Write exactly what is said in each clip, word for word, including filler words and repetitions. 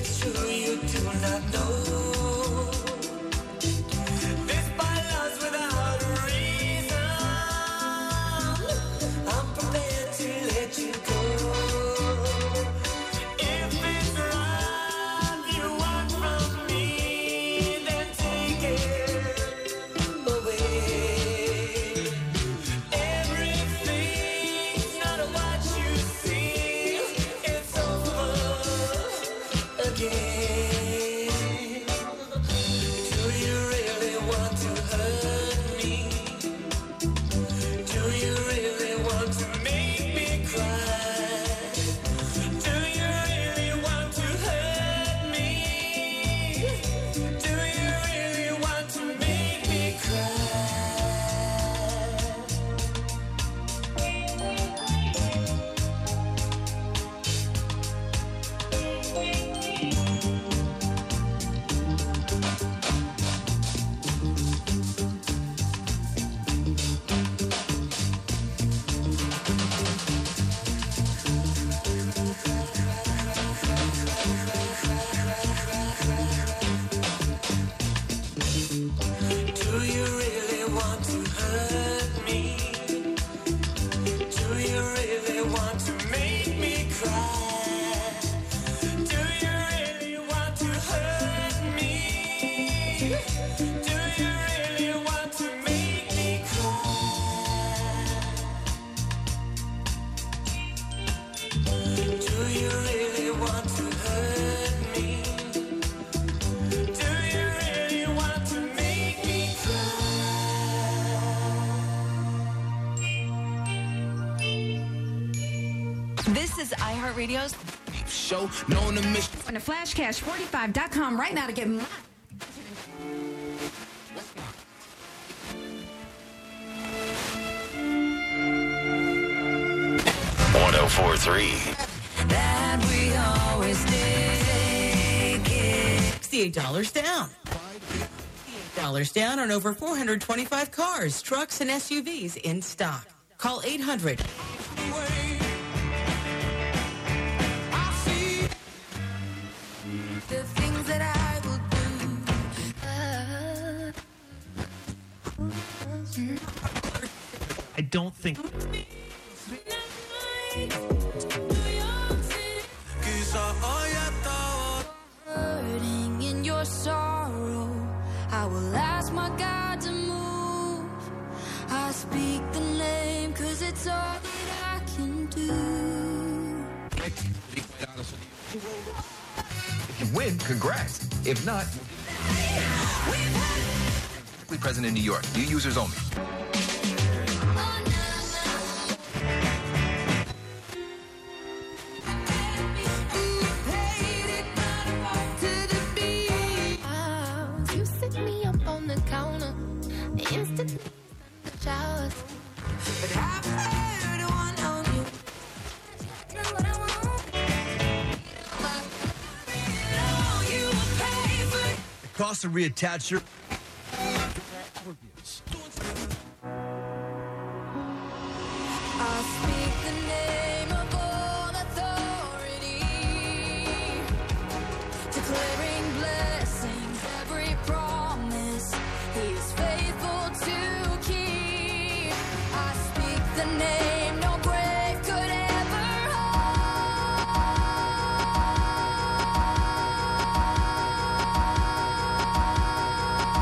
it's true, you do not know. This by love's without a reason. I'm prepared to let you go. If it's right you want from me, then take it away. Everything's not what you see. It's over again. Do you really want to hurt me? Do you really want to make me cry? Do you really want to hurt me? Do you really want to make me cry? Do you really want to hurt me? Do you really want to make me cry? Do you really want to hurt me? Do you really want to make me cry? Do you really want to hurt me? Do you really want to make me This is iHeartRadio's Show known to mission. on to flash cash forty-five dot com right now to get my one oh four point three. that we always take it. sixty-eight dollars down. sixty-eight dollars down on over four hundred twenty-five cars, trucks, and S U Vs in stock. Call eight hundred. The things that I will do. I don't think. Hurting in your sorrow, I will ask my God to move. I speak the name, cause it's all that I can do. If you win, congrats. If not, present in New York. New users only. You set me up on the counter, instantly showers. But I've heard one on you. Know what I want. You will pay for. It costs to reattach your. I speak the name of all authority, declaring blessings, every promise He is faithful to keep. I speak the name no grave could ever hold.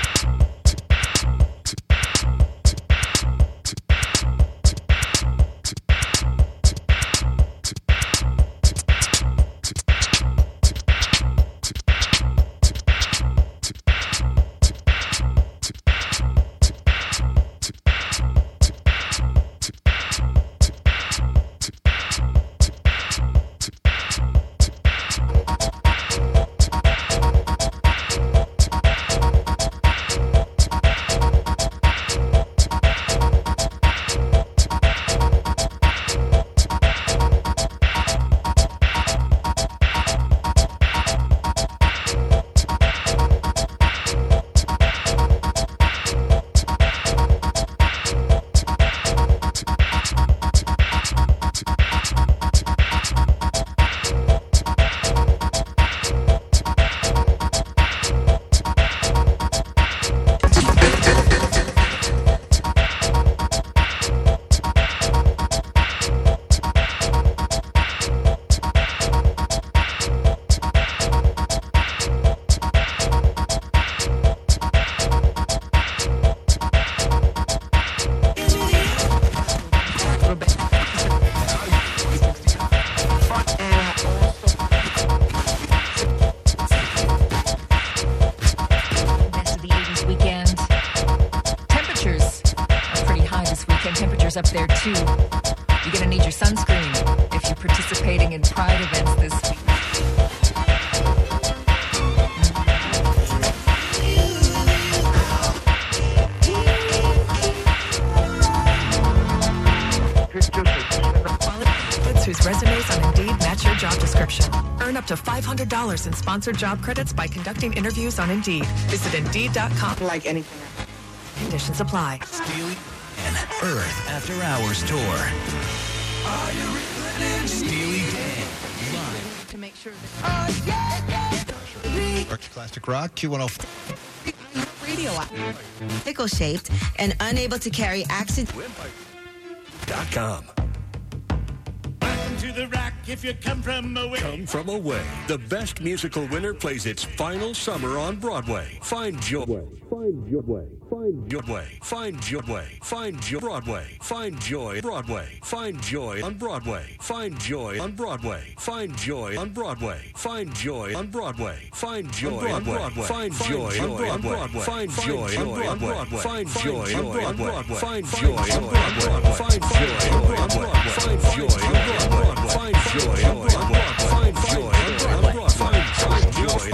There's up there too. You're gonna need your sunscreen if you're participating in Pride events this week. Whose resumes on Indeed match your job description. Earn up to five hundred dollars in sponsored job credits by conducting interviews on Indeed. Visit Indeed dot com. Like anything. Conditions apply. Steely Dan Earth After Hours Tour. Are you ready? Steely Dan live. To make sure that... Classic Rock, Q one oh four. Radio pickle-shaped and unable to carry accident. Dot com. To the rack if you come from away. Come from away. The best musical winner plays its final summer on Broadway. Find joy. Find joy. Find joy. Find joy. Find joy. Broadway. Find joy. Broadway. Find joy on Broadway. Find joy on Broadway. Find joy on Broadway. Find joy on Broadway. Find joy on Broadway. Find joy on Broadway. Find joy on Broadway. Find joy on Broadway. Find joy on Broadway. Find joy on Broadway. Find joy on Broadway. Find joy on Broadway. Find joy on Broadway. Find joy on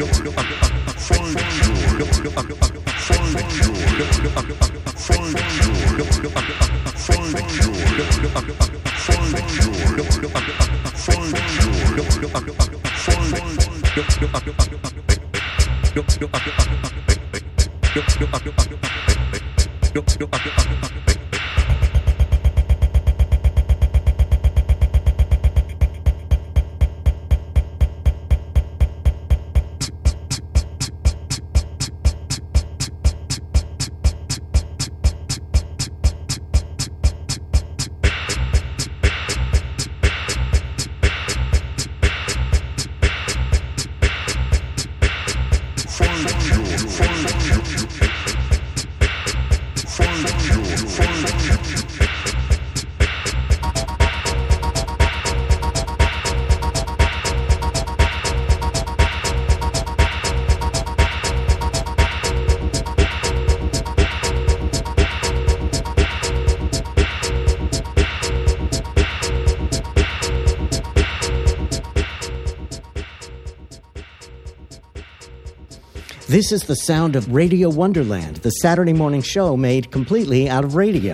This is the sound of Radio Wonderland, the Saturday morning show made completely out of radio.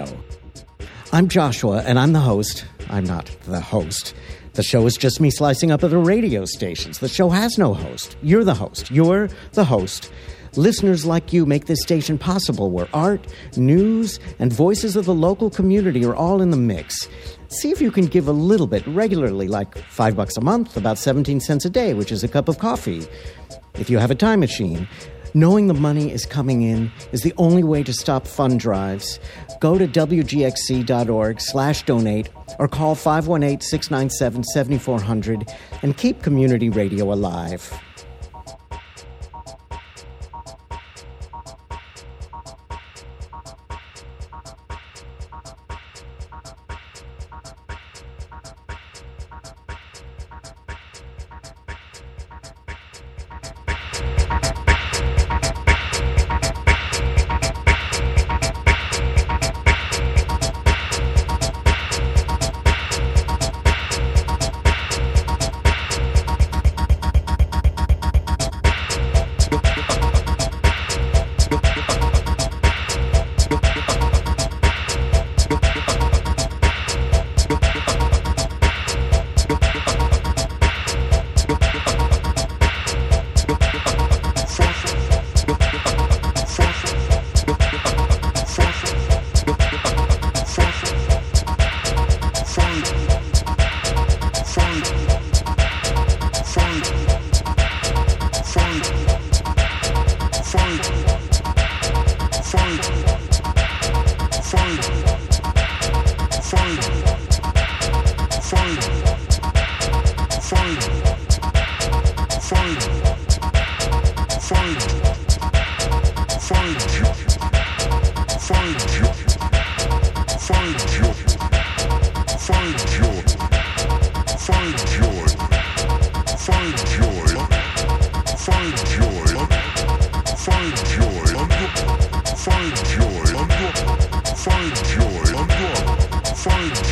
I'm Joshua, and I'm the host. I'm not the host. The show is just me slicing up other radio stations. The show has no host. You're the host. You're the host. Listeners like you make this station possible, where art, news, and voices of the local community are all in the mix. See if you can give a little bit regularly, like five bucks a month, about seventeen cents a day, which is a cup of coffee. If you have a time machine, knowing the money is coming in is the only way to stop fund drives. Go to W G X C dot org slash donate or call five one eight, six nine seven, seven four zero zero and keep community radio alive. Find joy.